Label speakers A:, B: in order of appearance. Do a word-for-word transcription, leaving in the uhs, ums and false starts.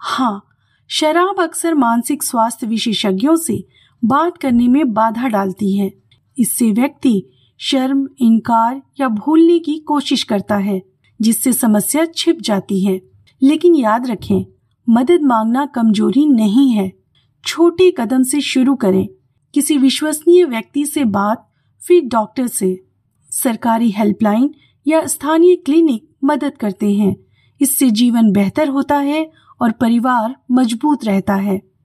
A: हाँ, शराब अक्सर मानसिक स्वास्थ्य विशेषज्ञों से बात करने में बाधा डालती है। इससे व्यक्ति शर्म, इनकार या भूलने की कोशिश करता है, जिससे समस्या छिप जाती है। लेकिन याद रखें, मदद मांगना कमजोरी नहीं है। छोटे कदम से शुरू करें। किसी विश्वसनीय व्यक्ति से बात, फिर डॉक्टर से। सरकारी हेल्पलाइन या स्थानीय क्लिनिक मदद करते हैं। इससे जीवन बेहतर होता है और परिवार मजबूत रहता है।